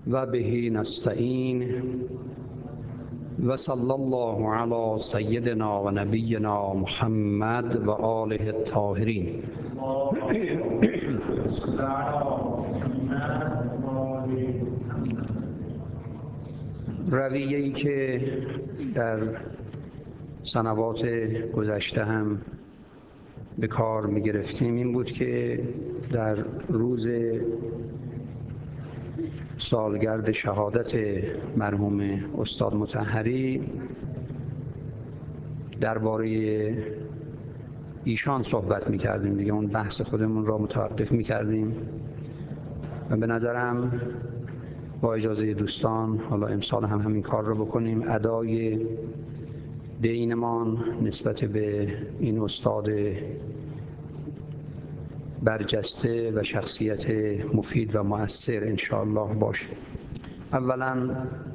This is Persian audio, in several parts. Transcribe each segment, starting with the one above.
و به نستعین و صلی الله علی سیدنا و نبینا محمد و آله الطاهرین. رویه‌ای که در سنوات گذشته هم به کار می گرفتیم این بود که در روز سالگرد شهادت مرحوم استاد مطهری درباره ایشان صحبت می کردیم دیگه، اون بحث خودمون را متوقف می کردیم و به نظرم با اجازه دوستان حالا امسال هم همین کار رو بکنیم، ادای دینمان نسبت به این استاد برجسته و شخصیت مفید و مؤثر انشاءالله باشه. اولا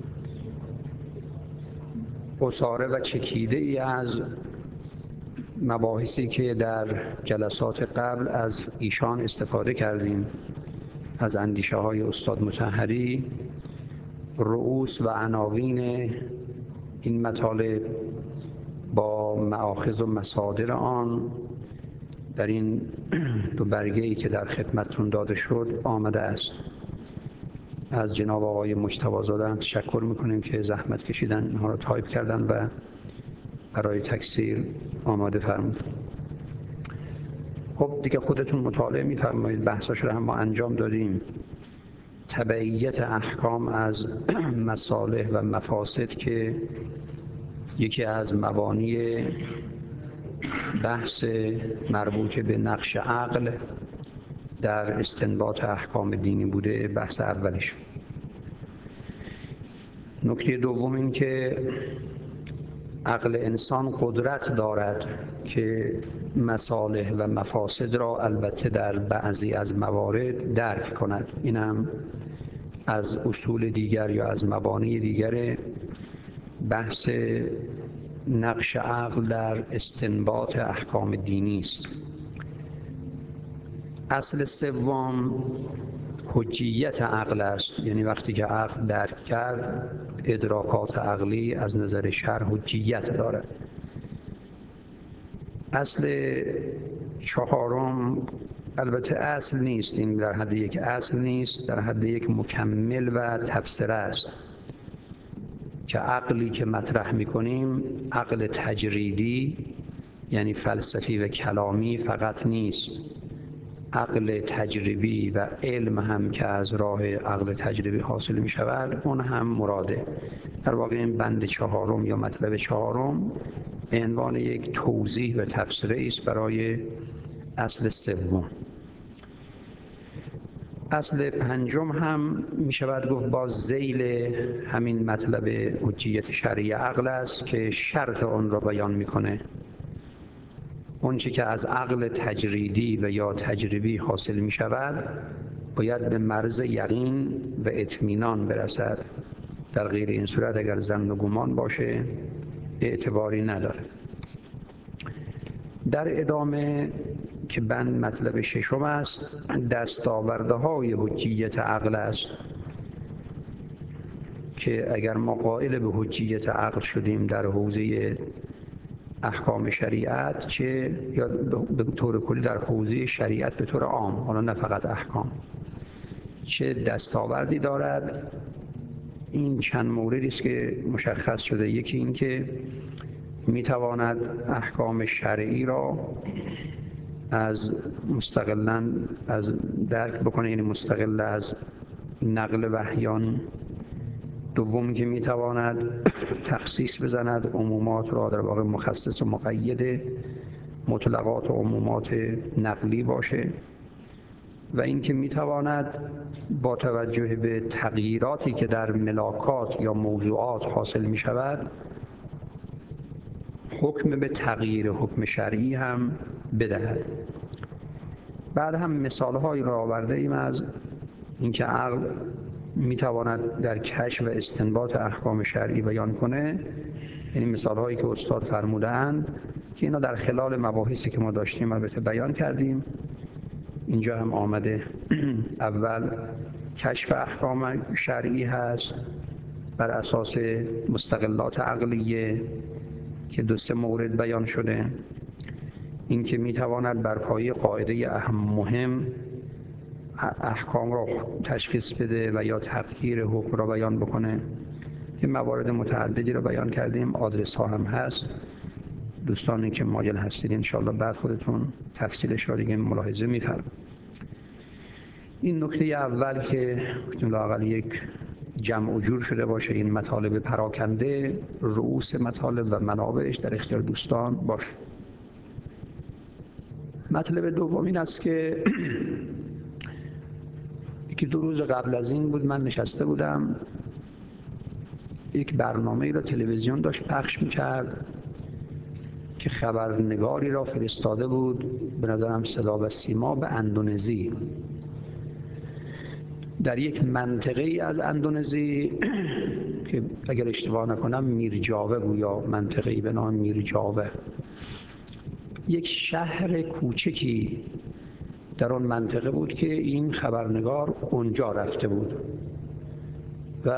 عصاره و چکیده ای از مباحثی که در جلسات قبل از ایشان استفاده کردیم، از اندیشه های استاد مطهری، رؤوس و عناوین این مطالب با مآخذ و مصادر آن در این دو برگه‌ای که در خدمتتون داده شد آمده است. از جناب آقای مجتبی زاده هم تشکر میکنیم که زحمت کشیدن اینها را تایپ کردن و برای تکثیر آماده فرمودن. خب دیگه خودتون مطالعه میفرمایید، بحثاش رو هم ما انجام دادیم. تبعیت احکام از مصالح و مفاسد که یکی از مبانی بحث مربوط به نقش عقل در استنباط احکام دینی بوده، بحث اولش. نکته دوم این که عقل انسان قدرت دارد که مصالح و مفاسد را البته در بعضی از موارد درک کند. اینم از اصول دیگر یا از مبانی دیگر بحث نقش عقل در استنباط احکام دینی است. اصل سوم حجیت عقل است، یعنی وقتی که عقل درک کرد ادراکات عقلی از نظر شرع حجیت دارد. اصل چهارم البته اصل نیست، این در حد یک اصل نیست، در حد یک مکمل و تبصره است که عقلی که مطرح می‌کنیم عقل تجریدی یعنی فلسفی و کلامی فقط نیست، عقل تجربی و علم هم که از راه عقل تجربی حاصل می شود اون هم مراده. در واقع این بند چهارم یا مطلب چهارم به عنوان یک توضیح و تفسیری است برای اصل سوم. اصل پنجم هم می شود گفت باز ذیل همین مطلب حجیت شرعی عقل است که شرط آن را بیان می کنه. اون چی که از عقل تجریدی و یا تجربی حاصل می شود باید به مرز یقین و اطمینان برسد، در غیر این صورت اگر ظن و گمان باشه اعتباری نداره. در ادامه که بند مطلب ششم است، دستاوردهای حجیت عقل است که اگر ما قائل به حجیت عقل شدیم در حوزه احکام شریعت، چه یا به طور کلی در حوزه شریعت به طور عام، حالا نه فقط احکام، چه دستاوردی دارد، این چند موردی است که مشخص شده. یکی این که میتواند احکام شرعی را از مستقلاً از درک بکنه، یعنی مستقل از نقل وحیانی. دوم که میتواند تخصیص بزند عمومات را، در واقع مخصص و مقید مطلقات و عمومات نقلی باشه. و اینکه میتواند با توجه به تغییراتی که در ملاکات یا موضوعات حاصل می شود حکم به تغییر حکم شرعی هم بدهد. بعد هم مثالهایی را آورده ایم از اینکه عقل میتواند در کشف و استنباط احکام شرعی بیان کنه، یعنی مثالهایی که استاد فرمودند که اینا در خلال مباحثی که ما داشتیم البته بیان کردیم. اینجا هم آمده. اول کشف احکام شرعی هست بر اساس مستقلات عقلیه که 2-3 مورد بیان شده. این که میتواند بر پایه قاعده مهم احکام را تشخیص بده و یا تغییر حکم را بیان بکنه. این موارد متعددی را بیان کردیم، آدرس ها هم هست. دوستانی که مایل هستید انشاءالله بعد خودتون تفصیلش را دیگه ملاحظه می‌فرمایید. این نکته اول که لااقل یک جمع و جور شده باشه این مطالب پراکنده، رؤوس مطالب و منابعش در اختیار دوستان باشه. مطلب دوم این است که یکی 2 روز قبل از این بود من نشسته بودم، یک برنامه‌ای را تلویزیون داشت پخش می‌کرد که خبرنگاری را فرستاده بود، به نظرم صدا و سیما، به اندونزی. در یک منطقه ای از اندونزی که اگر اشتباه نکنم میرجاوه گویا منطقه‌ای به نام میرجاوه، یک شهر کوچکی در آن منطقه بود که این خبرنگار اونجا رفته بود و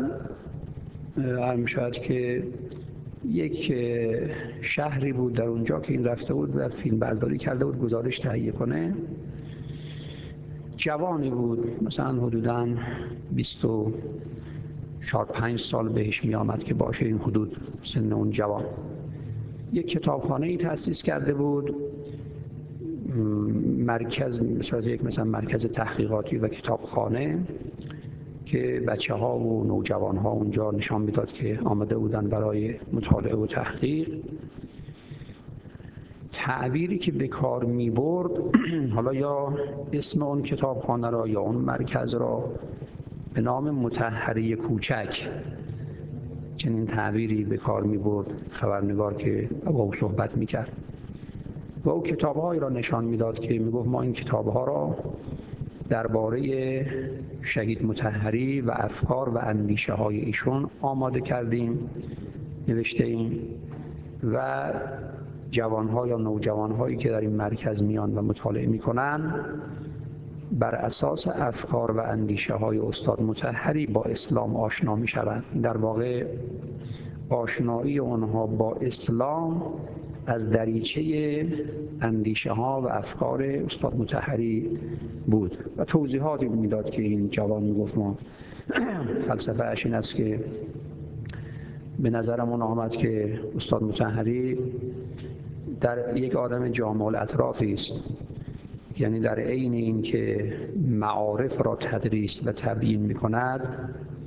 هم شاید که یک شهری بود در اونجا که این رفته بود و فیلم برداری کرده بود گزارش تهیه کنه. جوانی بود، مثلا حدوداً 24-25 سال بهش می آمد که باشه، این حدود سن اون جوان. یک کتابخانه‌ای تأسیس کرده بود، مرکز مثلا مرکز تحقیقاتی و کتابخانه که بچه‌ها و نوجوان‌ها اونجا نشان میداد که آمده بودن برای مطالعه و تحقیق. تعبیری که به کار می‌برد، حالا یا اسم اون کتابخانه را یا اون مرکز را به نام مطهری کوچک، چنین تعبیری به کار می‌برد خبرنگار که با او صحبت می‌کرد و او کتاب‌هایی را نشان میداد که میگفت ما این کتاب‌ها را درباره شهید مطهری و افکار و اندیشه‌های ایشون آماده کردیم، نوشته ایم و جوان‌ها یا نوجوان‌هایی که در این مرکز میان و مطالعه می‌کنند بر اساس افکار و اندیشه‌های استاد مطهری با اسلام آشنا می‌شوند. در واقع آشنایی آنها با اسلام از دریچه اندیشه‌ها و افکار استاد مطهری بود و توضیحاتی میداد که این جوان میگفت ما فلسفه اش این است که به نظرمون آمد که استاد مطهری در یک آدم جامع الاطرافی است، یعنی در عین این که معارف را تدریس و تبیین می‌کند،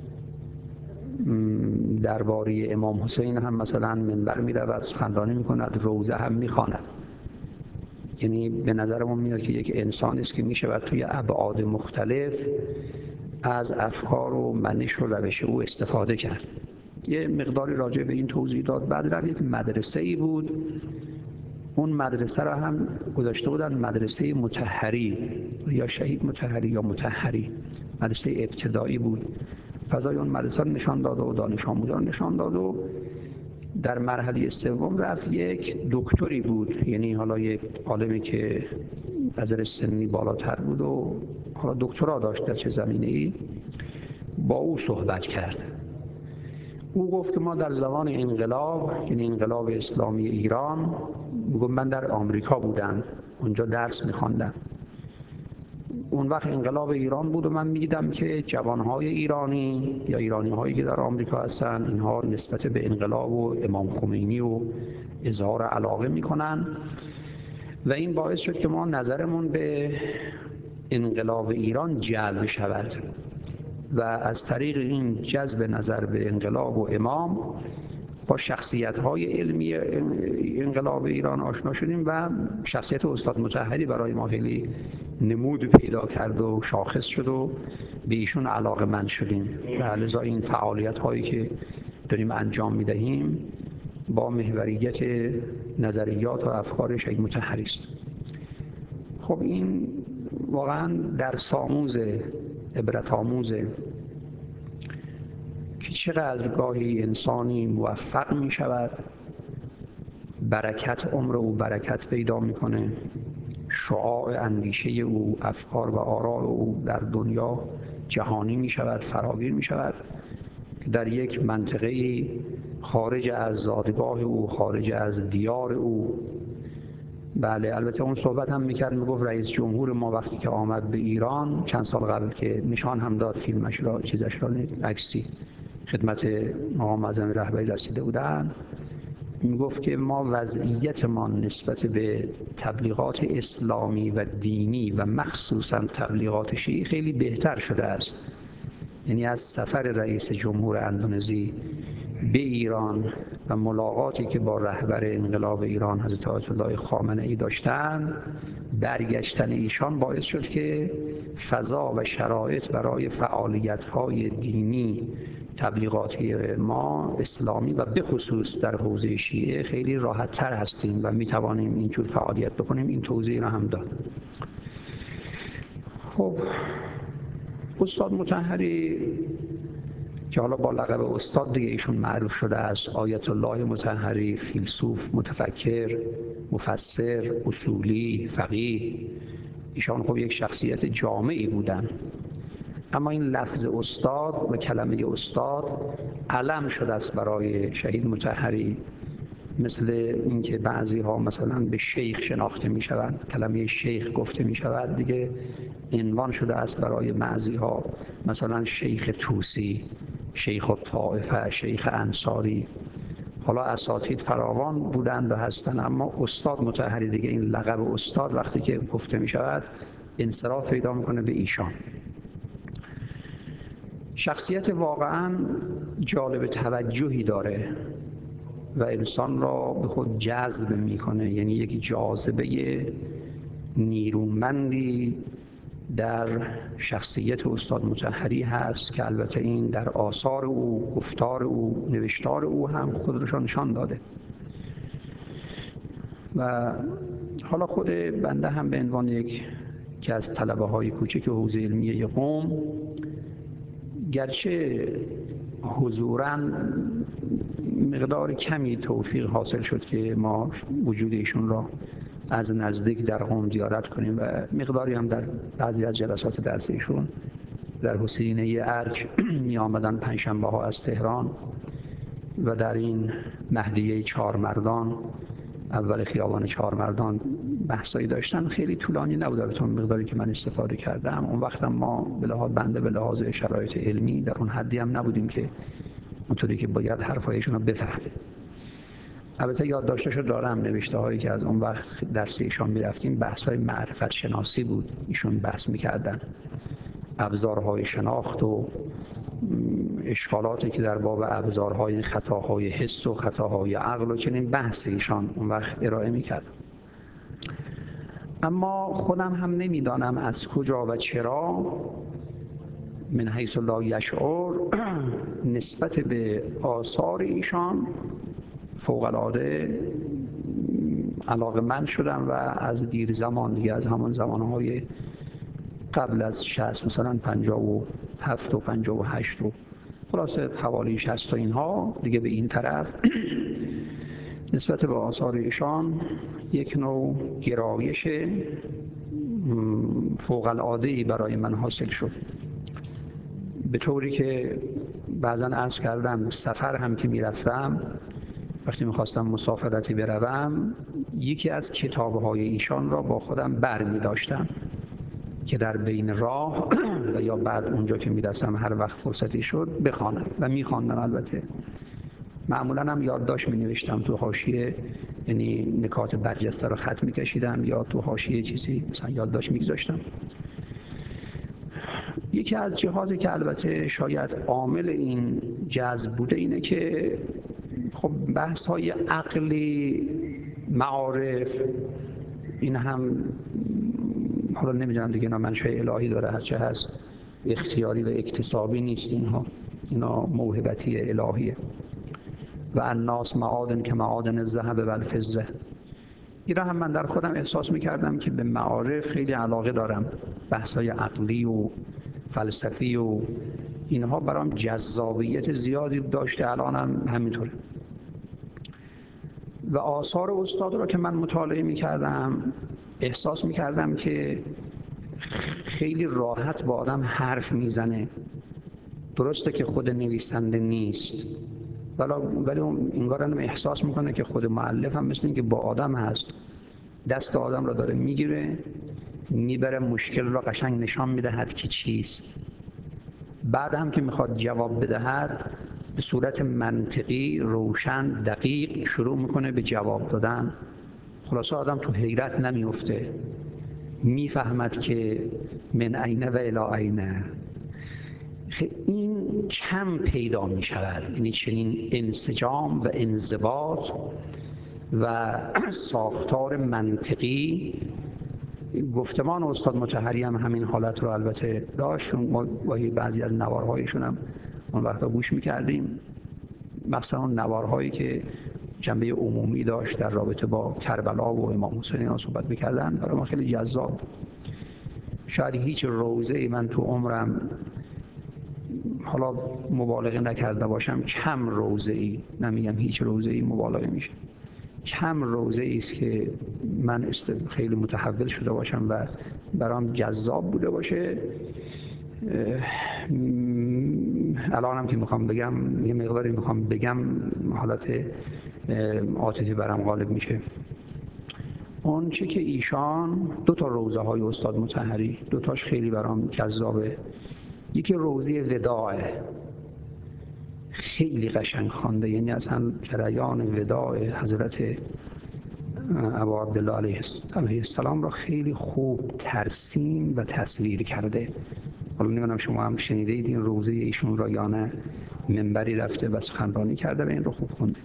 درباره امام حسین هم مثلا منبر می‌رود سخنرانی می‌کند، روزه هم می‌خواند. یعنی به نظرمون میاد که یک انسانی است که می‌شود توی ابعاد مختلف از افکار و منش و روش او استفاده کرد. یه مقداری راجع به این توضیح داد. بعد رفت یک مدرسه‌ای بود، اون مدرسه را هم گذاشته بودن مدرسه مطهری یا شهید مطهری یا مطهری، مدرسه ابتدایی بود. فضای اون مدرسه رو نشان داد و دانش آموزان نشان داد و در مرحله سوم رفت یک دکتری بود، یعنی حالا یک عالمی که نظر سنی بالاتر بود و حالا دکترا داشت در چه زمینه‌ای، با او صحبت کرد. او گفت که ما در زمان انقلاب، یعنی انقلاب اسلامی ایران، میگم من در آمریکا بودم، اونجا درس می‌خواندم. اون وقت انقلاب ایران بود و من می‌دیدم که جوان‌های ایرانی یا ایرانی‌هایی که در آمریکا هستن، اینها نسبت به انقلاب و امام خمینی و اظهار علاقه می‌کنن و این باعث شد که ما نظرمون به انقلاب ایران جلب شود و از طریق این جذب نظر به انقلاب و امام با شخصیت‌های علمی انقلاب ایران آشنا شدیم و شخصیت استاد مطهری برای ما خیلی نمود پیدا کرد و شاخص شد و به ایشون علاقه‌مند شدیم و لذا این فعالیت‌هایی که داریم انجام می‌دهیم با محوریت نظریات و افکار شهید مطهری است. خب این واقعاً درس آموز، عبرت آموزه که چقدر گاهی انسانی موفق می شود، برکت عمر او برکت پیدا میکنه، شعاع اندیشه او، افکار و آراء او در دنیا جهانی می شود، فراگیر می شود، که در یک منطقه خارج از زادگاه او، خارج از دیار او. بله، البته اون صحبت هم میکرد، میگفت رئیس جمهور ما وقتی که آمد به ایران چند سال قبل، که نشان هم داد فیلمش را، چیزش را، عکسی خدمت مقام معظم رهبری رسیده بودن، میگفت که ما وضعیتمان نسبت به تبلیغات اسلامی و دینی و مخصوصا تبلیغات شیعی خیلی بهتر شده است. یعنی از سفر رئیس جمهور اندونزی به ایران و ملاقاتی که با رهبر انقلاب ایران حضرت آیت الله خامنه‌ای داشتن، برگشتن ایشان باعث شد که فضا و شرایط برای فعالیت‌های دینی تبلیغاتی ما اسلامی و به خصوص در حوزه شیعه خیلی راحت‌تر هستیم و می‌توانیم اینجور فعالیت بکنیم. این توضیح را هم داد. خب استاد مطهری که حالا با لقب استاد دیگه ایشون معروف شده است، آیت الله مطهری، فیلسوف، متفکر، مفسر، اصولی، فقیه، ایشان خب یک شخصیت جامعی بودن. اما این لفظ استاد و کلمه استاد علم شده است برای شهید مطهری، مثل اینکه بعضی ها مثلا به شیخ شناخته می شوند، کلمه شیخ گفته می شود، دیگه عنوان شده است برای بعضی ها، مثلا شیخ طوسی، شیخ الطائفه، شیخ انصاری. حالا اساتید فراوان بودند و هستند، اما استاد مطهری دیگه، این لقب استاد وقتی که گفته می شود انصراف پیدا میکنه به ایشان. شخصیت واقعا جالب توجهی داره و انسان را به خود جذب میکنه، یعنی یک جاذبه نیرومندی در شخصیت استاد مطهری هست که البته این در آثار او، گفتار او، نوشتار او هم خودش را نشان داده. و حالا خود بنده هم به عنوان یکی از طلبه های کوچک حوزه علمیه قم، گرچه حضوراً مقدار کمی توفیق حاصل شد که ما وجود ایشون را از نزدیک در قم زیارت کنیم و مقداری هم در بعضی از جلسات درس ایشون در حسینیه ارک می آمدن پنجشنبه ها از تهران و در این مهدیه چهارمردان، اول خیابان چهارمردان، بحثایی داشتن. خیلی طولانی نبود البته مقداری که من استفاده کردم. اون وقت ما به لحاظ بنده به لحاظ شرایط علمی در اون حدی هم نبودیم که اونطوری که باید حرفایشون رو بفهمیم. البته یادداشتاشو دارم، نوشته هایی که از اون وقت درس ایشان میرفتیم، بحث های معرفت شناسی بود، ایشون بحث میکردن ابزارهای شناخت و اشکالاتی که در باب ابزارهای خطاهای حس و خطاهای عقل و چنین بحث ایشان اون وقت ارائه میکرد. اما خودم هم نمیدانم از کجا و چرا من حیث لا یشعر نسبت به آثار ایشان فوق‌العاده علاقه‌مند شدم و از دیر زمان دیگه، از همان زمانهای قبل از 60، مثلا 57 و 58 و خلاصه حوالی 60 تا اینها دیگه، به این طرف نسبت به آثار ایشان یک نوع گرایش فوق‌العاده‌ای برای من حاصل شد، به طوری که بعضا عرض کردم سفر هم که میرفتم، وقتی میخواستم مسافرتی بروم، یکی از کتاب‌های ایشان را با خودم برمی داشتم که در بین راه و یا بعد اونجا که میرسم هر وقت فرصتی شد بخوانم و میخواندم. البته معمولا هم یادداشت می نوشتم تو حاشیه، یعنی نکات برجسته رو خط میکشیدم یا تو حاشیه چیزی مثلا یادداشت میگذاشتم. یکی از جهاتی که البته شاید عامل این جذب بوده اینه که خب بحث های عقلی، معارف، این هم حالا نمیدونم دیگه، اینا منشأ الهی داره، هرچه هست اختیاری و اکتسابی نیست، اینا موهبتی الهیه. و الناس معادن که معادن الذهب و الفضه. این را هم من در خودم احساس میکردم که به معارف خیلی علاقه دارم، بحث‌های عقلی و فلسفی و اینها برام جذابیت زیادی داشته، الانم همینطوره. و آثار استاد را که من مطالعه میکردم احساس میکردم که خیلی راحت با آدم حرف میزنه. درسته که خود نویسنده نیست، ولی انگار هم احساس میکنه که خود مؤلف هم مثل این که با آدم هست، دست آدم را داره میگیره میبره، مشکل را قشنگ نشان میدهد که چیست. بعد هم که میخواد جواب بدهد به صورت منطقی، روشن، دقیق شروع میکنه به جواب دادن. خلاصه آدم تو حیرت نمیفته، میفهمد که من عینه و الی عینه. این کم پیدا می شود، یعنی چنین انسجام و انضباط و ساختار منطقی. گفتمان استاد مطهری هم همین حالت رو البته داشت. ما بعضی از نوارهایشون هم اون وقتا گوش میکردیم، مثلا اون نوارهایی که جنبه عمومی داشت در رابطه با کربلا و امام حسین اینا صحبت میکردن، برای ما خیلی جذاب. شاید هیچ روزه‌ای من تو عمرم، حالا مبالغه نکرده باشم، کم روزه‌ای، نمیگم هیچ روزه‌ای مبالغه میشه، کم روزه‌ای است که من خیلی متحول شده باشم و برام جذاب بوده باشه. الانم که میخوام بگم، یه مقداری میخوام بگم، حالت عاطفی برام غالب میشه. اون چه که ایشان دو تا روزه های استاد مطهری، دو تاش خیلی برام جذابه. یکی روزه وداعه، خیلی قشنگ خوانده، یعنی اصلا جریان وداع حضرت ابا عبدالله علیه السلام را خیلی خوب ترسیم و تصویر کرده. حالا نمیدونم شما هم شنیده اید این روزه ایشون را یا نه، منبری رفته و سخنرانی کرده و این رو خوب خونده.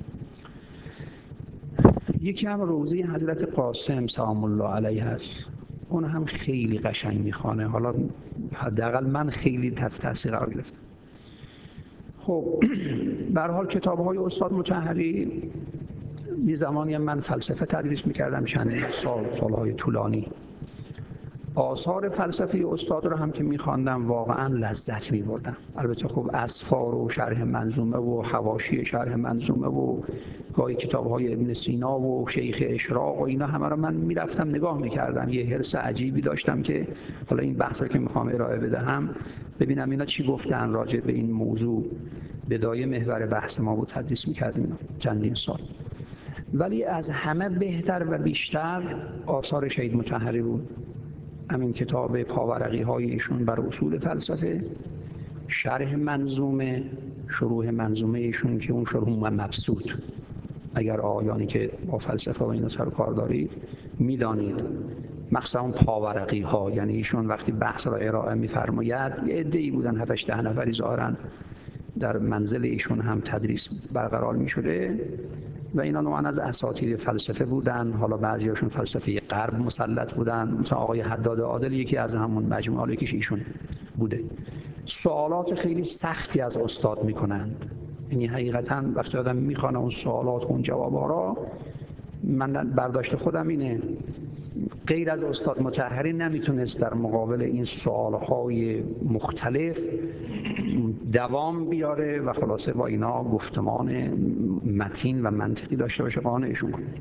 یکی هم روزه حضرت قاسم سلام الله علیه هست، اون هم خیلی قشنگ میخوانه. حالا حداقل من خیلی تحت تاثیر قرار گرفتم. خب به هر حال کتاب‌های استاد مطهری، یه زمانی من فلسفه تدریس می‌کردم، چندین سال‌های طولانی. آثار فلسفی استاد رو هم که می‌خواندم واقعاً لذت می‌بردم. البته خب اسفار و شرح منظومه و حواشی شرح منظومه و گاهی کتاب‌های ابن سینا و شیخ اشراق و اینا همه رو من می‌رفتم نگاه می‌کردم. یه حرص عجیبی داشتم که حالا این بحثی که می‌خوام ارائه بدهم ببینم اینا چی گفتن راجع به این موضوع. بدایه محور بحث ما بود، تدریس می‌کردیم چندین سال. ولی از همه بهتر و بیشتر آثار شهید مطهری بود. همین کتاب پاورقی های ایشون بر اصول فلسفه، شرح منظومه، شروح منظومه ایشون که اون شروح مبسوط، اگر آیانی که با فلسفه و اینا سر و کار دارید میدانید، مخصوصا پاورقی ها، یعنی ایشون وقتی بحث را ارائه میفرماید، یه عده‌ای بودن 7-8 نفری ظاهرا در منزل ایشون هم تدریس برقرار می شده و اینا نوعا از اساتید فلسفه بودن. حالا بعضیاشون فلسفه غرب مسلط بودن، مثلا آقای حداد عادل یکی از همون مجموعه یکیش ایشون بوده. سوالات خیلی سختی از استاد میکنند، یعنی حقیقتا وقتی آدم میخوانه اون سوالات و اون جوابا را، من برداشت خودم اینه غیر از استاد مطهری نمیتونست در مقابل این سوالهای مختلف دوام بیاره و خلاصه با اینا گفتمان متین و منطقی داشته باشه، قانعشون کنه.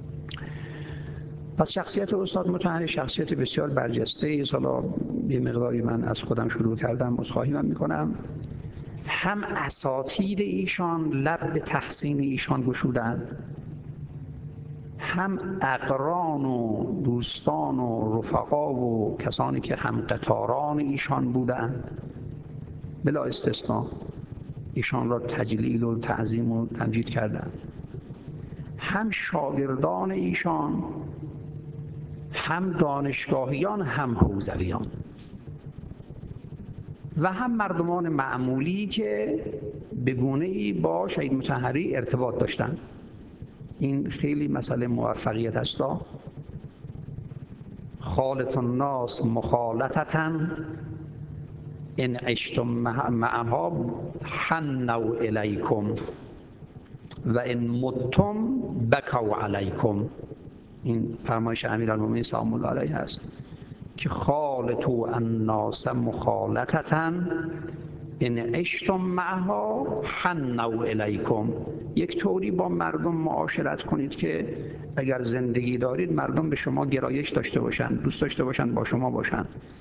پس شخصیت استاد مطهری شخصیت بسیار برجسته است. حالا یه مقداری من از خودم شروع کردم، عذرخواهی من میکنم. هم اساتید ایشان لب به تحسین ایشان گشودند، هم اقران و دوستان و رفقا و کسانی که هم قطاران ایشان بودند بلا استثناء ایشان را تجلیل و تعظیم و تمجید کردند. هم شاگردان ایشان، هم دانشگاهیان، هم حوزویان و هم مردمان معمولی که به گونه‌ای با شهید مطهری ارتباط داشتند. این خیلی مسئله موفقیت است. خالط الناس مخالطة ان عشتم معها حنوا الیکم و ان متم بکوا علیکم. این فرمایش امیرالمومنین سلام الله علیه است که خالطوا الناس مخالطة ان عشتم معها حنوا الیکم. یک طوری با مردم معاشرت کنید که اگر زندگی دارید مردم به شما گرایش داشته باشند، دوست داشته باشند با شما باشند.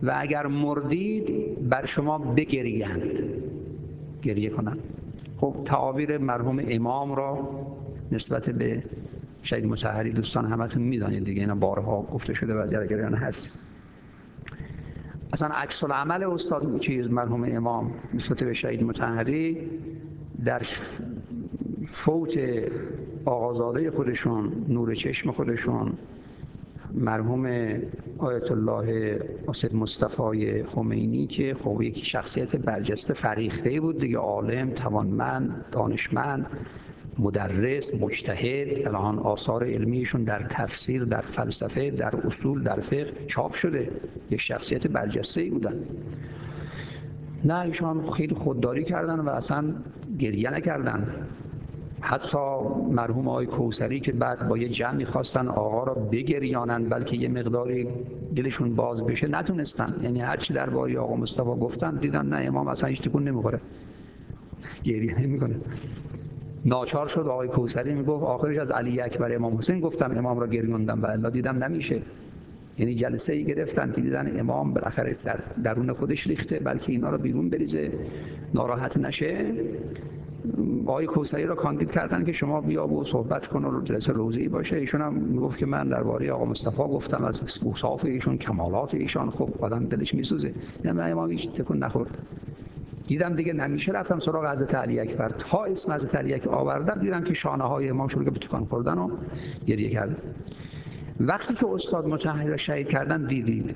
و اگر مردید بر شما بگریند، گریه کنند. خب تعابیر مرحوم امام را نسبت به شهید مطهری دوستان همتون میدانید دیگه، اینا بارها گفته شده و در جریان هست. اصلا عکس العمل استاد مرحوم امام نسبت به شهید مطهری در فوت آقازاده خودشون، نور چشم خودشون، مرحوم آیت الله سید مصطفی خمینی که خب یک شخصیت برجسته فریخته بود دیگه، عالم، توانمند، دانشمند، مدرس، مجتهد، الان آثار علمیشون در تفسیر، در فلسفه، در اصول، در فقه چاپ شده، یک شخصیت برجسته‌ای بودن. نه ایشان خیلی خودداری کردن و اصلا گریه نکردن. حتی مرحوم آقای کوثری که بعد با یه جمعی خواستن آقا را بگریانن بلکه یه مقداری دلشون باز بشه، نتونستن. یعنی هر چی درباره آقا مصطفی گفتن دیدن نه امام اصلا هیچ تکون نمیخوره، گریه نمیکنه. ناچار شد آقای کوثری میگفت آخرش از علی اکبر امام حسین گفتم امام را گریوندم و الا دیدم نمیشه. یعنی جلسه ای گرفتن که دیدن امام بالاخره در درون خودش ریخته، بلکه اینا رو بیرون بریزه ناراحت نشه، آقای کوثری را کاندید کردن که شما بیا و صحبت کن و جلسه روزی باشه. ایشون هم میگفت که من درباره آقا مصطفی گفتم، از اوصاف ایشون، کمالات ایشان. خب آدم دلش میسوزه. نه امام هیچ تکون نخورد. دیدم دیگه نمیشه، رفتم سراغ حضرت علی اکبر، تا اسم حضرت علی اکبر آوردم دیدم که شانه های امام شروع به تکان خوردن و گریه کردن. وقتی که استاد مطهری را شهید کردن دیدید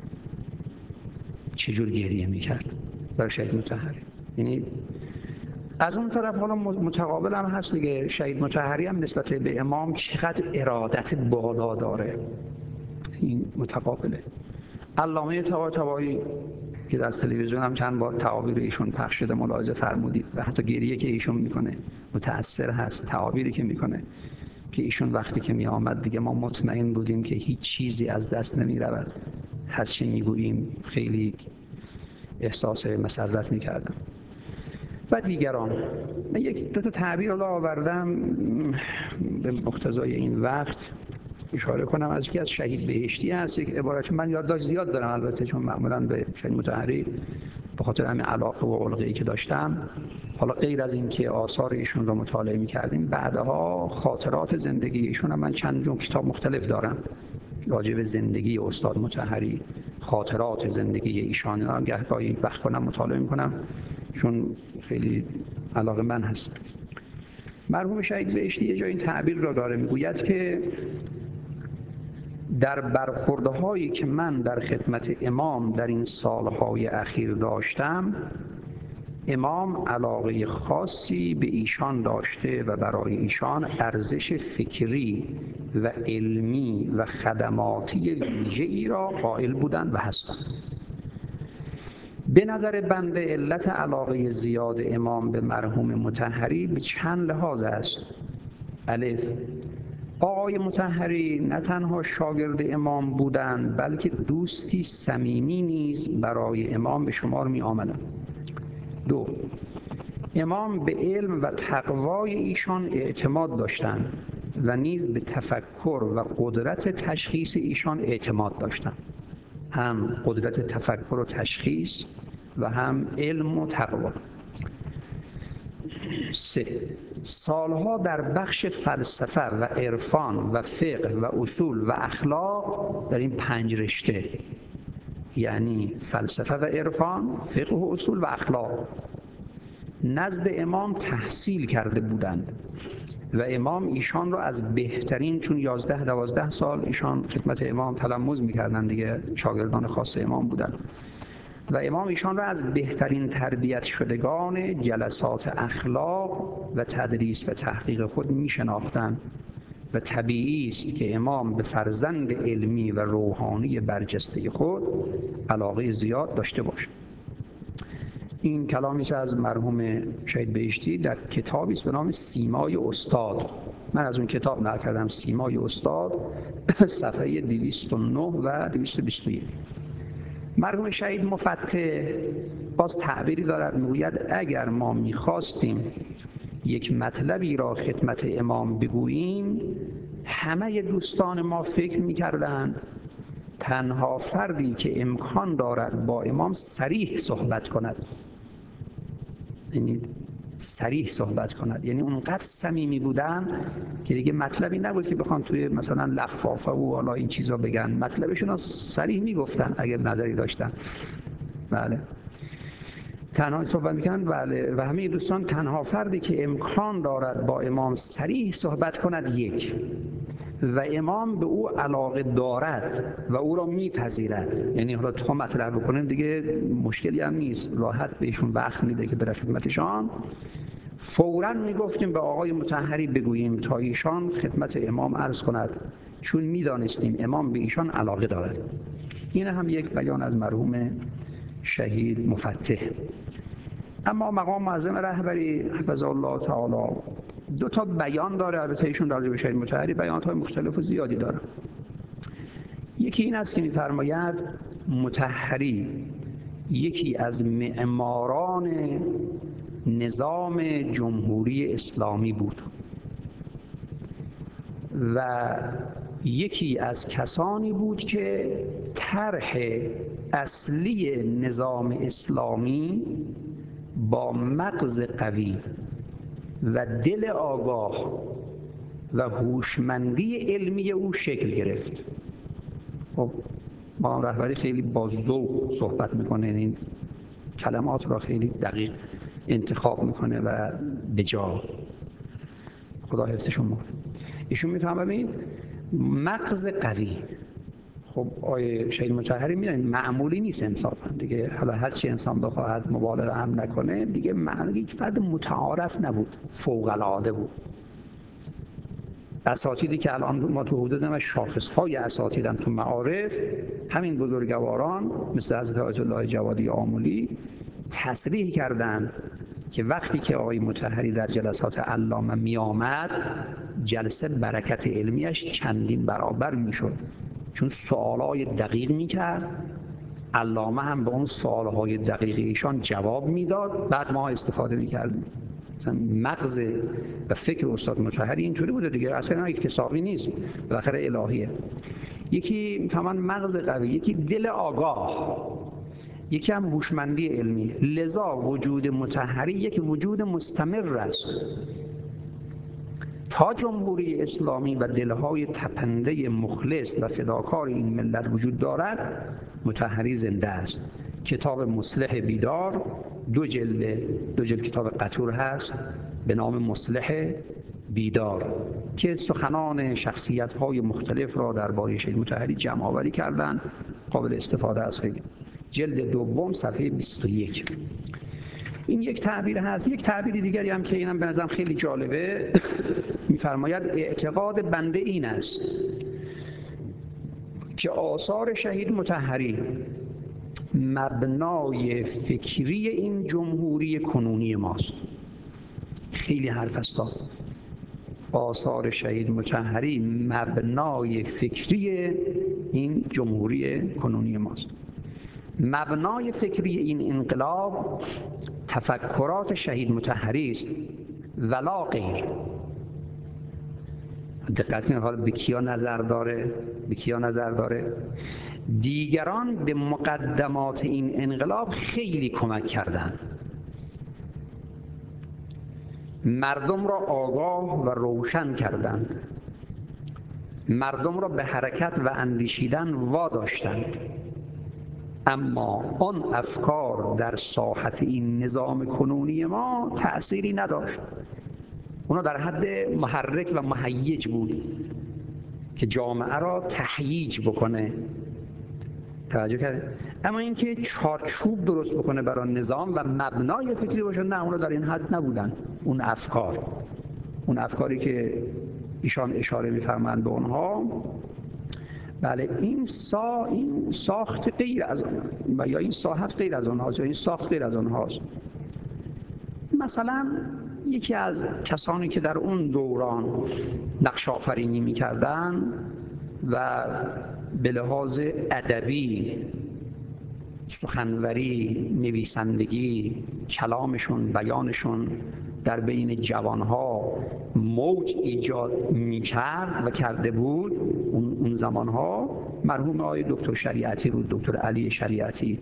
چجور گریه میکرد برای شهید مطهری. یعنی از اون طرف حالا متقابل هم هست دیگه، شهید مطهری هم نسبت به امام چقدر ارادت بالا داره، این متقابله. علامه طباطبایی که در تلویزیون هم چند بار تعابیر ایشون پخش شده ملاحظه فرمودید و حتی گریه که ایشون میکنه متأثر هست، تعابیری که میکنه که ایشون وقتی که می آمد دیگه ما مطمئن بودیم که هیچ چیزی از دست نمی رود، هر چی میگوییم خیلی احساس مسرت میکردم. و دیگران، من یک دو تا تعبیر رو آوردم به مقتضای این وقت اشاره کنم. از یکی از شهید بهشتی هست یک عبارت، چون من یادداشت زیاد دارم البته، چون معمولا به شهید مطهری به خاطر همین علاقه و علقه‌ای که داشتم، حالا غیر از این که آثار ایشون رو مطالعه می‌کردیم، بعدها خاطرات زندگی ایشون هم من چند جون کتاب مختلف دارم راجع به زندگی استاد مطهری، خاطرات زندگی ایشان رو گهگاهی وقت کنم مطالعه می‌کنم چون خیلی علاقه من هست. مرحوم شهید بهشتی یه جای این تعبیر را داره، میگوید که در برخوردهایی که من در خدمت امام در این سالهای اخیر داشتم، امام علاقه خاصی به ایشان داشته و برای ایشان ارزش فکری و علمی و خدماتی ویژه‌ای را قائل بودند و هستند. به نظر بنده علت علاقه زیاد امام به مرحوم مطهری به چند لحاظ است. الف، آقای مطهری نه تنها شاگرد امام بودند بلکه دوستی صمیمی نیز برای امام به شمار می آمدند. دو، امام به علم و تقوای ایشان اعتماد داشتند و نیز به تفکر و قدرت تشخیص ایشان اعتماد داشتند. هم قدرت تفکر و تشخیص و هم علم و تقوا. 3. سالها در بخش فلسفه و عرفان و فقه و اصول و اخلاق، در این 5 رشته یعنی فلسفه و عرفان، فقه و اصول و اخلاق، نزد امام تحصیل کرده بودند و امام ایشان را از بهترین، چون 11-12 سال ایشان خدمت امام تلمذ می‌کردند دیگه، شاگردان خاص امام بودند و امام ایشان را از بهترین تربیت شدگان جلسات اخلاق و تدریس و تحقیق خود می‌شناختند و طبیعی است که امام به فرزند علمی و روحانی برجسته خود علاقه زیاد داشته باشد. این کلامی است از مرحوم شهید بهشتی در کتابی است به نام سیمای استاد. من از اون کتاب نقل کردم، سیمای استاد، صفحه 209 و 221. مرحوم شهید مفتح باز تعبیری دارد، میگوید اگر ما می‌خواستیم یک مطلبی را خدمت امام بگوییم، همه دوستان ما فکر می‌کردند تنها فردی که امکان دارد با امام صریح صحبت کند، یعنی صریح صحبت کند، یعنی اونقدر صمیمی بودن که دیگه مطلبی نبود که بخوان توی مثلا لفافه و حالا این چیزا بگن، مطلبشون رو صریح میگفتن اگر نظری داشتن. بله، تنها صحبت میکنند. بله، و همه دوستان تنها فردی که امکان دارد با امام صریح صحبت کند یک، و امام به او علاقه دارد و او را میپذیرد، یعنی حالا تا مطرح بکنیم دیگه مشکلی هم نیست، راحت بهشون وقت میده که بره خدمتشان، فوراً میگفتیم به آقای مطهری بگوییم تا ایشان خدمت امام عرض کند، چون میدانستیم امام به ایشان علاقه دارد. این هم یک بیان از مرحوم شهید مفتح. اما مقام معظم رهبری حفظه الله تعالی دو تا بیان داره، البته ایشون راجع به شهید مطهری بیانات مختلف و زیادی داره. یکی این است که می‌فرماید مطهری یکی از معماران نظام جمهوری اسلامی بود و یکی از کسانی بود که طرح اصلی نظام اسلامی با مغز قوی و دل آگاه و هوشمندی علمی او شکل گرفت. خب مقام رهبری خیلی با ذوق صحبت میکنه، این کلمات را خیلی دقیق انتخاب میکنه و به جا. خدا حفظشون بکنه. ایشون میفهمید مغز قوی. خب آیه شهید مطهری میدونید معمولی نیست انصافا دیگه، حالا هر چی انسان بخواهد مبالغه هم نکنه دیگه، معنی یک فرد متعارف نبود، فوق العاده بود. اساتیدی که الان ما تو حدود شاخص‌های اساتیدن تو معارف، همین بزرگواران مثل حضرت آیت الله جوادی آملی تصریح کردند که وقتی که آقای مطهری در جلسات علامه می آمد، جلسه برکت علمیش چندین برابر می شد، چون سوالای دقیق می کرد، علامه هم به اون سوالهای دقیق ایشان جواب می داد، بعد ما استفاده می کردیم. مغز و فکر استاد مطهری اینطوری بوده دیگه، اصلا اکتسابی نیست، بالاخره الهیه. یکی میفهمن مغز قوی، یکی دل آگاه، یکی هم هوشمندی علمی. لذا وجود مطهری یک وجود مستمر است. تا جمهوری اسلامی و دلهای تپنده مخلص و فداکار این ملت وجود دارد، مطهری زنده است. کتاب مصلح بیدار دو جلد کتاب قطور هست به نام مصلح بیدار که سخنان شخصیت‌های مختلف را درباره شهید مطهری جمع آوری کردن، قابل استفاده است خیلی. جلد دوم صفحه 21. این یک تعبیر هست. یک تعبیر دیگری هم که اینم به نظرم خیلی جالبه، می‌فرماید اعتقاد بنده این است که آثار شهید مطهری مبنای فکری این جمهوری کنونی ماست. خیلی حرف است. آثار شهید مطهری مبنای فکری این جمهوری کنونی ماست. مبنای فکری این انقلاب تفکرات شهید مطهری است ولا غیر. دقت کنید حالا به کیا نظر داره؟ دیگران به مقدمات این انقلاب خیلی کمک کردند. مردم را آگاه و روشن کردند. مردم را به حرکت و اندیشیدن واداشتند. اما آن افکار در ساحت این نظام کنونی ما تأثیری نداشت. اونا در حد محرک و مهیج بود که جامعه را تهییج بکنه. توجه کردید؟ اما اینکه چارچوب درست بکنه برای نظام و مبنای فکری باشه، نه، اونا در این حد نبودن. اون افکاری که ایشان اشاره می‌فرمایند به اونها، بله، این ساخت غیر از یا این ساحت غیر از اونهاست، یا این ساخت غیر از اونهاست. مثلا یکی از کسانی که در اون دوران نقش آفرینی می‌کردن و به لحاظ ادبی سخنوری، نویسندگی، کلامشون، بیانشون در بین جوانها موج ایجاد میکرد و کرده بود اون زمانها، مرحوم آقای دکتر شریعتی بود، دکتر علی شریعتی.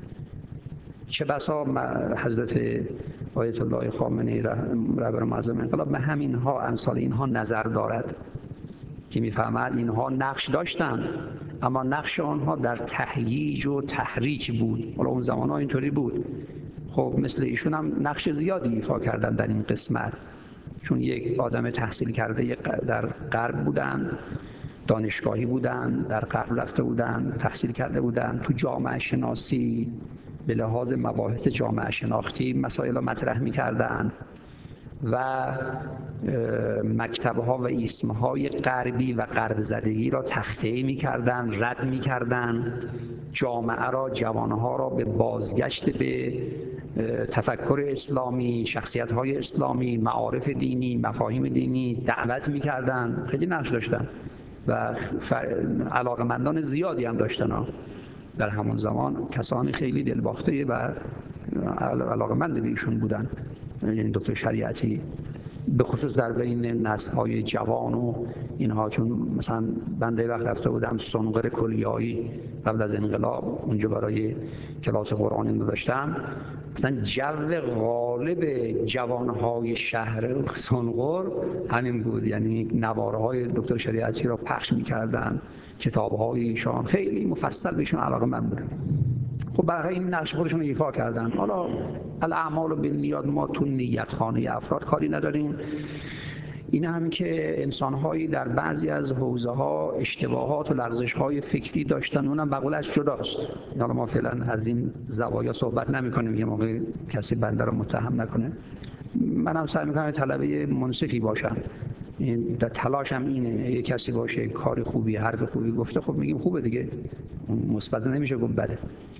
چه بسا حضرت آیت الله خامنه‌ای رهبر معظم انقلاب به همینها، امثال اینها نظر دارد که میفهمد اینها نقش داشتن، اما نقش آنها در تهییج و تحریک بود. حالا اون زمانها اینطوری بود. خب مثل ایشون هم نقش زیادی ایفا کردن در این قسمت، چون یک آدم تحصیل کرده در غرب بودن، دانشگاهی بودن، در غرب رفته بودن، تحصیل کرده بودن، تو جامعه شناسی به لحاظ مباحث جامعه شناختی مسائل را مطرح می‌کردند و مکتب‌ها و ایسم‌های غربی و غرب زدگی را تخطئه می‌کردند، رد می‌کردند، جامعه را، جوانها را به بازگشت به تفکر اسلامی، شخصیت‌های اسلامی، معارف دینی، مفاهیم دینی دعوت می‌کردند. خیلی نقش داشتن و علاقمندان زیادی هم داشتن. در همون زمان کسانی خیلی دلباخته و علاقمند به ایشون بودن، یعنی دکتر شریعتی، به خصوص در بین نسل‌های جوان و اینها. چون مثلا بنده وقت رفته بودم سنقر کلیایی قبل از انقلاب، اونجا برای کلاس قرآن داشتم، مثلا جو غالب جوانهای شهر سنقر همین بود، یعنی نواره‌های دکتر شریعتی را پخش می‌کردند، کتاب‌های ایشان خیلی مفصل بهشون علاقه‌مند بودن. خب برای این نقش خودشون رو ایفا کردن. حالا الاعمال بالنیات، ما تو نیت خانه افراد کاری نداریم. این هم که انسان‌هایی در بعضی از حوزه‌ها اشتباهات و لغزش‌های فکری داشتن، اونم بقولش جداست. حالا ما فعلا از این زوایا صحبت نمی‌کنیم، یه موقع کسی بنده رو متهم نکنه. منم سعی می‌کنم طلبه منصفی باشم. این در تلاشم اینه، یه کسی باشه کار خوبی، حرف خوبی گفته، خب میگیم خوبه دیگه، مثبت نمیشه گفت بده.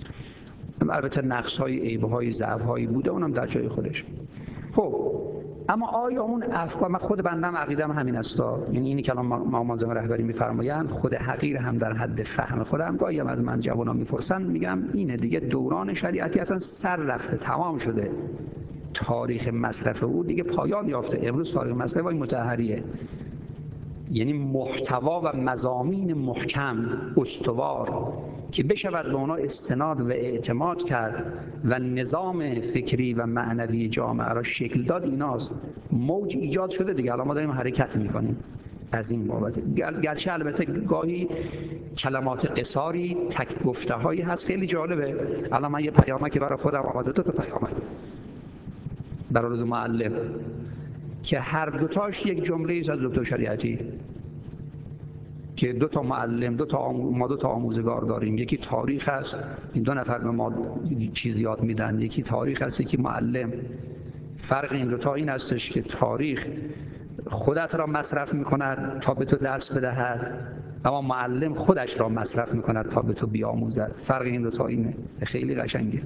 البته نقص‌های، عیب‌های، ضعف‌هایی بوده، اونم در جای خودش. خب اما آیا اون افکار، من خود بندم عقیدم همین استا، یعنی اینی که الان ما معظم رهبری می‌فرمایند، خود حقیر هم در حد فهم خودم، گاهی هم از من جوانا میپرسن، میگم اینه دیگه، دوران شریعتی اصلا سر رفته، تمام شده. تاریخ مصرف او دیگه پایان یافته. امروز تاریخ مصرف این مطهریه، یعنی محتوا و مضامین محکم استوار که بشود به اونا استناد و اعتماد کرد و نظام فکری و معنوی جامعه را شکل داد، ایناست. موج ایجاد شده دیگه، الان ما داریم حرکت میکنیم از این بابت. گرچه البته گاهی کلمات قصاری، تک گفته هایی هست خیلی جالبه. الان من یه پیامک برای خودم آماده، دو تا پیامک برای روز معلم که هر دوتاش یک جمله است از دکتر شریعتی، که دو تا معلم، ما دو تا آموزگار داریم. یکی تاریخ است، این دو نفر به ما چیز یاد میدن، یکی تاریخ است، یکی معلم. فرق این دو تا این هستش که تاریخ خودت را مصرف میکند تا به تو درس بدهد، اما معلم خودش را مصرف میکند تا به تو بیاموزد. فرق این دو تا اینه، خیلی قشنگه.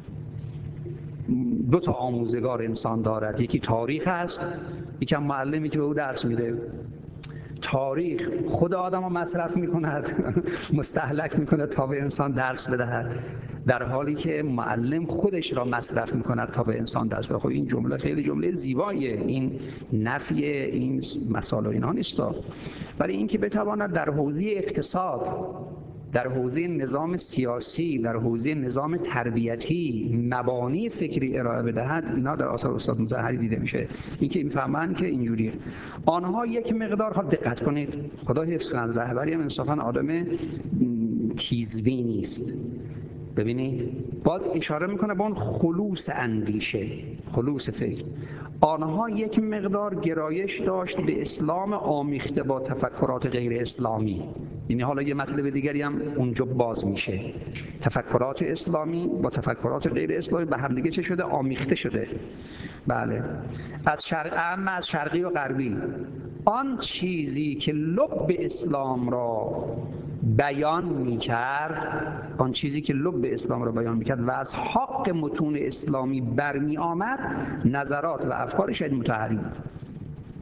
دو تا آموزگار انسان دارد، یکی تاریخ است، یکی معلمی که به او درس میده. تاریخ خود آدم رو مصرف میکند، مستهلک میکند تا به انسان درس بدهد، در حالی که معلم خودش را مصرف میکند تا به انسان درس بدهد. خب این جمله خیلی جمله زیباییه، این نفی این مسائل اینها نیست، ولی این که بتواند در حوزه اقتصاد، در حوزه نظام سیاسی، در حوزه نظام تربیتی مبانی فکری ارائه بدهد، اینا در آثار استاد مطهری دیده میشه. این که میفهمن که اینجوریه. آنها یک مقدار، خب دقت کنید، خدا حفظ کند، رهبری هم انصافا آدم تیزبینی نیست. ببینید باز اشاره میکنه به اون خلوص اندیشه، خلوص فکر. آنها یک مقدار گرایش داشت به اسلام آمیخته با تفکرات غیر اسلامی. یعنی حالا یه مطلب دیگری هم اونجا باز میشه، تفکرات اسلامی با تفکرات غیر اسلامی به هم دیگه چه شده؟ آمیخته شده. بله، از شرقی و غربی. آن چیزی که لب اسلام را بیان می‌کرد، آن چیزی که لب اسلام را بیان می‌کرد و از حق متون اسلامی برمی آمد، نظرات و افکار شهید مطهری بود.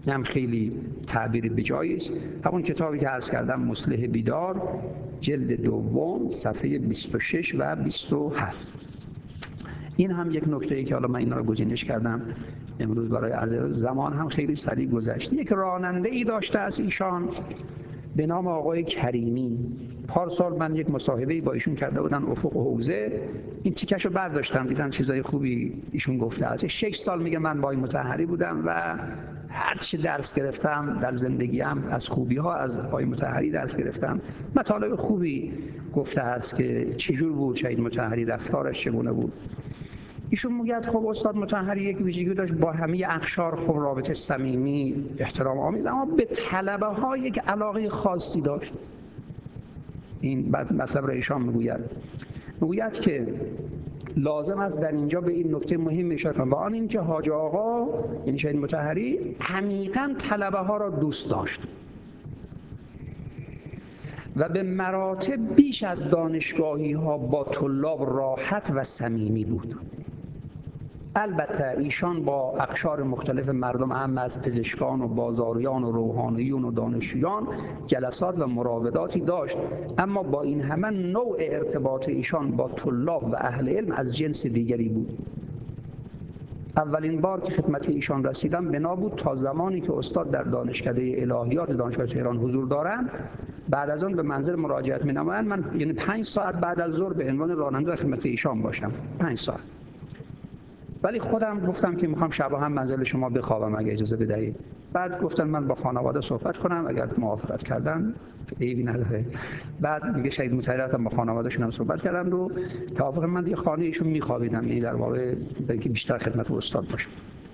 هم خیلی تعبیر بجایی است. همون کتابی که عرض کردم مصلح بیدار، جلد دوم، صفحه 26 و 27. این هم یک نکته‌ای که حالا من اینا رو گزینش کردم امروز برای عرض. زمان هم خیلی سریع گذشت. یک راننده‌ای داشته از ایشان به نام آقای کریمی. پارسال من یک مصاحبه‌ای با ایشون کرده بودن افق و حوزه. این تیکشو برداشتم، دیدم چیزای خوبی ایشون گفته است. 6 سال میگه من با این مطهری بودم و هر چی درس گرفتم در زندگیم از خوبی‌ها از آقای مطهری درس گرفتم. مطالب خوبی گفته است که چجور بود شهید مطهری، رفتارش چگونه بود. ایشون میگه خب استاد مطهری یک ویژگی داشت، با همه اقشار خب رابطه صمیمی، احترام آمیز، اما به طلبه ها یک علاقه خاصی داشت. این مطلب را ایشان میگوید که لازم است در اینجا به این نکته مهم اشاره کنم، و آن این که حاج آقا یعنی شهید مطهری عمیقاً طلبه ها را دوست داشت و به مراتب بیش از دانشگاهی ها با طلاب راحت و صمیمی بود. البته ایشان با اقشار مختلف مردم، اهم از پزشکان و بازاریان و روحانیون و دانشجویان، جلسات و مراوداتی داشت، اما با این همه نوع ارتباط ایشان با طلاب و اهل علم از جنس دیگری بود. اولین بار که خدمت ایشان رسیدم بنا بود تا زمانی که استاد در دانشکده الهیات دانشگاه تهران حضور دارند، بعد از آن به منزل مراجعت می‌نمایند. من یعنی 5 ساعت بعد از ظهر به عنوان راننده خدمت ایشان باشم، 5 ساعت. ولی خودم گفتم که میخوام شب هم منزل شما بخوابم اگه اجازه بدهید. بعد گفتن من با خانواده صحبت کنم، اگر موافقت کردن عیبی نداره. بعد میگه شهید مطهری رفتم با خانواده‌شون هم صحبت کردم رو توافق من دیگه خانه ایشون میخوابیدم، یعنی در واقع بلکه بیشتر خدمت استاد باشم.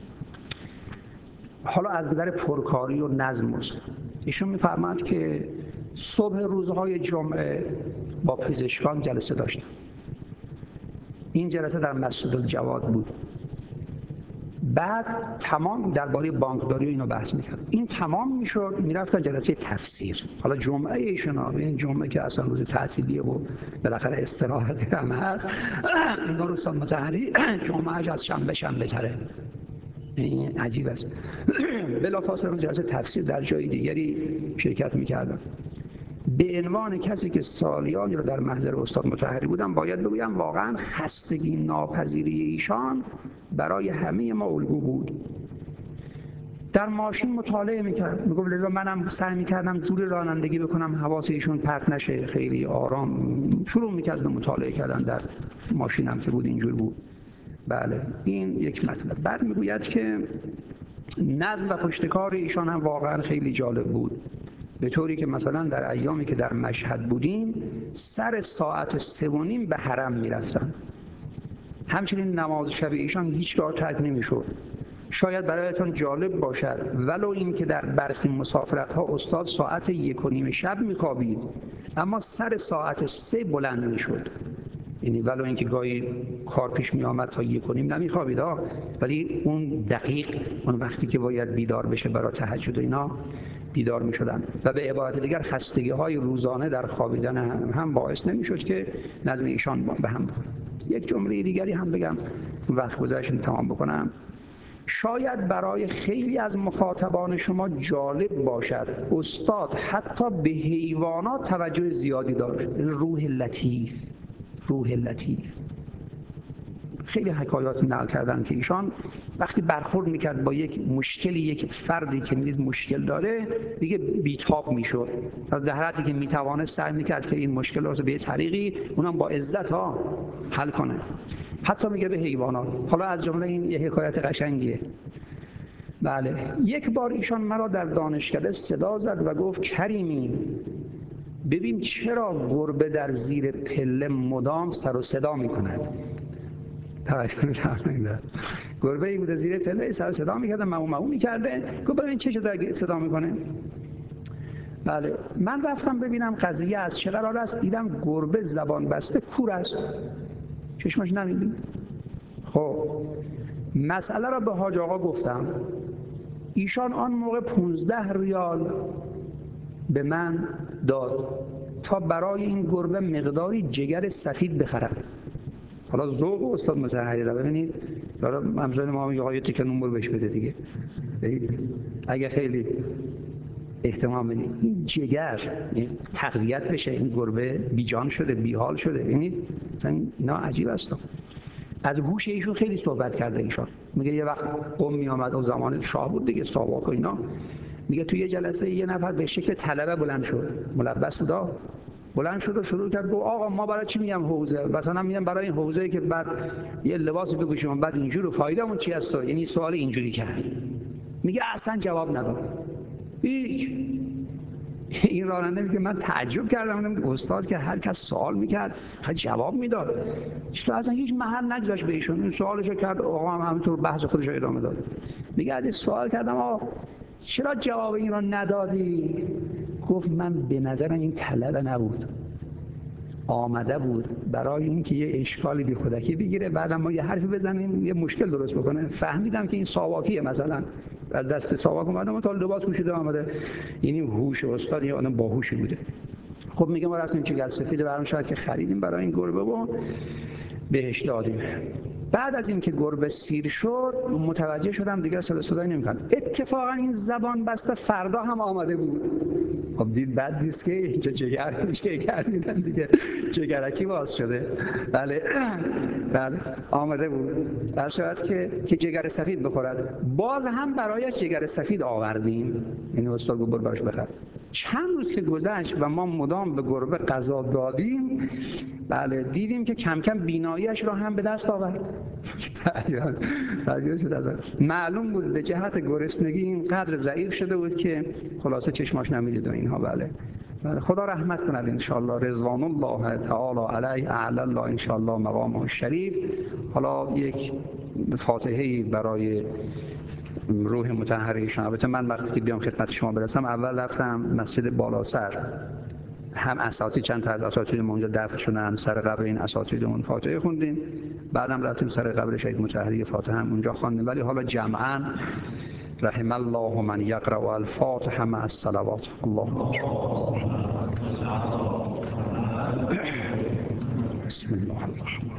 حالا از نظر پرکاری و نظم است، ایشون میفرماد که صبح روزهای جمعه با پزشکان جلسه داشتم. این جلسه در مسجد الجواد بود. بعد تمام درباره بانکداری و اینو بحث می‌کرد. این تمام میشد میرفتن جلسه تفسیر. حالا جمعه ایشون، این جمعه که اصلا روز تعطیلیه و بالاخره استراحت هم هست، این استاد مطهری جمعهش از شنبه تره. این عجیب است. بلافاصله جلسه تفسیر در جای دیگری شرکت می‌کردم. به عنوان کسی که سالیانی رو در محضر استاد مطهری بودم، باید بگویم واقعا خستگی ناپذیری ایشان برای همه ما الگو بود. در ماشین مطالعه میکرد، میگفت لذا منم سعی میکردم جوری رانندگی بکنم حواس ایشون پرت نشه، خیلی آرام شروع میکرد به مطالعه کردن. در ماشینم که بود اینجور بود. بله این یک مطلب. بعد میگوید که نظم و پشتکار ایشان هم واقعا خیلی جالب بود، به طوری که مثلا در ایامی که در مشهد بودیم سر ساعت 3:30 به حرم میرفتن. همچنین نماز شب ایشان هیچگاه ترک نمیشد. شاید برایتان جالب باشد ولو این که در برخی مسافرت ها استاد ساعت 1:30 شب میخوابید، اما سر ساعت 3 بلند میشد. یعنی ولو اینکه گاهی کار پیش می آمد تا 1:30 نمیخوابید، ولی اون دقیق اون وقتی که باید بیدار بشه برای تهجد و اینا بیدار می شدن. و به عبارت دیگر خستگی های روزانه در خوابیدن هم باعث نمی شد که نظم ایشان به هم بخوره. یک جمله دیگری هم بگم وقت گذشت تمام بکنم. شاید برای خیلی از مخاطبان شما جالب باشد استاد حتی به حیوانات توجه زیادی داشت. روح لطیف. خیلی حکایات نقل کردن که ایشان وقتی برخورد میکرد با یک مشکلی، یک فردی که میدید مشکل داره، دیگه بیتاب میشد. در حدی که میتوانست سعی میکرد که این مشکل رو به طریقی اونم با عزت حل کنه. حتی میگه به حیوانات. حالا از جمله این یک حکایت قشنگیه. بله، یک بار ایشان مرا در دانشکده صدا زد و گفت کریمی ببین چرا گربه در زیر پله مدام سر و صدا میکند. گربه ای بوده زیر پله سر و صدا میکرده، مو میکرده. گفت ببین چه شده صدا میکنه. بله، من رفتم ببینم قضیه از چه قرار است. دیدم گربه زبان بسته کور است، چشمش نمیبینه. خب مسئله را به حاج آقا گفتم. ایشان آن موقع 15 ریال به من داد تا برای این گربه مقداری جگر سفید بخرم. حالا ذوق استاد متحریره. ببینید حالا همسایه ما میگه آقا یه تیکه نون برو بهش بده دیگه. اگه خیلی احتمام بدید این جگر تقویت بشه، این گربه بیجان شده، بیحال شده. یعنی مثلا اینا عجیب است. از هوش ایشون خیلی صحبت کرده ایشون. میگه یه وقت قوم می اومد، اون زمان شاه بود دیگه، ساواک و اینا. میگه توی یه جلسه یه نفر به شکل طلبه بلند شد، ملبس بود، بلند شد و شروع کرد گفت آقا ما برای چی میگم حوزه؟ مثلا میگم برای این حوزه‌ای که بعد یه لباسی بپوشیم بعد اینجوری فایدهمون چی هست؟ یعنی سوال اینجوری کرد. میگه اصلا جواب نداد. این راننده میگه من تعجب کردم استاد که هر کس سوال میکرد جواب میداد، چطور اصلا هیچ محل نگذاشت به ایشون. این سوالشو کرد، آقا هم همینطور بحث خودش رو ادامه داد. میگه از این سوال کردم آقا چرا جواب این رو ندادی؟ گفت من به نظرم این طلبه نبود، آمده بود برای اینکه یه اشکالی بی خودکی بگیره، بعد ما یه حرفی بزنیم یه مشکل درست بکنه. فهمیدم که این ساواکیه، مثلا از دست ساواک اومده تا لباس پوشیده آمده. یعنی هوش استاد یه آدم باهوشی بوده. خب میگه ما رفتیم جگر سفید برام شاید که خریدیم برای این گربه و بهش دادیم. بعد از اینکه گربه سیر شد متوجه شدم دیگه صدایی نمی‌کنه. اتفاقا این زبان بسته فردا هم آمده بود. خب دید بد نیست که اینجا جگر میدن دیگه، جگرکی باز شده. بله آمده بود. در شاید که جگر سفید بخورد. باز هم برایش جگر سفید آوردیم. این استاد گفت برو براش بخر. چند روز که گذشت و ما مدام به گربه غذا دادیم، بله دیدیم که کم کم بیناییش رو هم به دست آورد. معلوم بود به جهت گرسنگی اینقدر ضعیف شده بود که خلاصه چشماش نمیدید و اینها. بله خدا رحمت کند ان شاء الله، رضوان الله تعالی علیه اعلی الله ان شاء الله مقامه الشریف. حالا یک فاتحه‌ای برای روح مطهرشان. البته من وقتی که بیام خدمت شما برسم اول رفتم مسجد بالاسر، هم اساتید چند تا از اساتید ما اونجا دفن شدن، سر قبر این اساتیدمون فاتحه خوندیم، بعدم رفتیم سر قبر شهید مطهری فاتحه هم اونجا خواندیم. ولی حالا جمعاً رحم الله من یقرأ الفاتحه مع الصلوات. اللهم بسم الله الرحمن